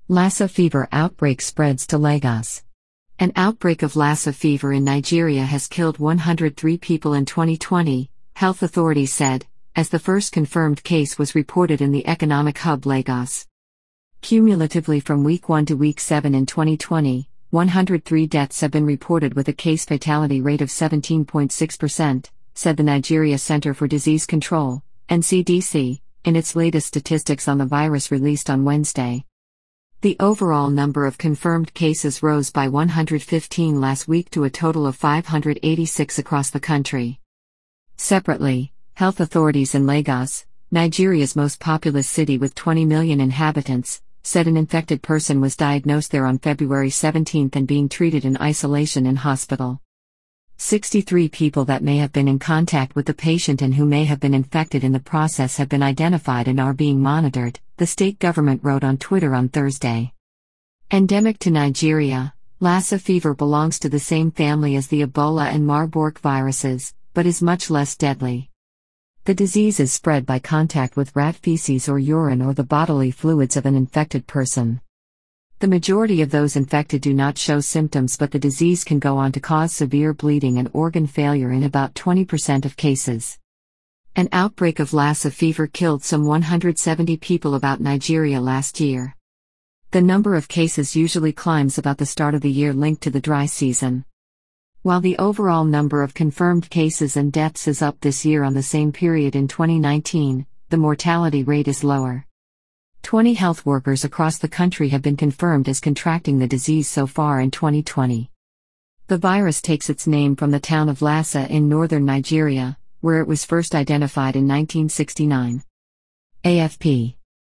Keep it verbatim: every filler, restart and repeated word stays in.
Lassa fever outbreak spreads to Lagos. An outbreak of Lassa fever in Nigeria has killed one hundred three people in twenty twenty, health authorities said, as the first confirmed case was reported in the economic hub Lagos. Cumulatively from week one to week seven in twenty twenty, one hundred three deaths have been reported with a case fatality rate of seventeen point six percent, said the Nigeria Center for Disease Control, N C D C, in its latest statistics on the virus released on Wednesday. The overall number of confirmed cases rose by one hundred fifteen last week to a total of five hundred eighty-six across the country. Separately, health authorities in Lagos, Nigeria's most populous city with twenty million inhabitants, said an infected person was diagnosed there on February seventeenth and being treated in isolation in hospital. sixty-three people that may have been in contact with the patient and who may have been infected in the process have been identified and are being monitored, the state government wrote on Twitter on Thursday. Endemic to Nigeria, Lassa fever belongs to the same family as the Ebola and Marburg viruses, but is much less deadly. The disease is spread by contact with rat feces or urine or the bodily fluids of an infected person. The majority of those infected do not show symptoms, but the disease can go on to cause severe bleeding and organ failure in about twenty percent of cases. An outbreak of Lassa fever killed some one hundred seventy people about Nigeria last year. The number of cases usually climbs about the start of the year linked to the dry season. While the overall number of confirmed cases and deaths is up this year on the same period in twenty nineteen, the mortality rate is lower. twenty health workers across the country have been confirmed as contracting the disease so far in twenty twenty. The virus takes its name from the town of Lassa in northern Nigeria, where it was first identified in nineteen sixty-nine. A F P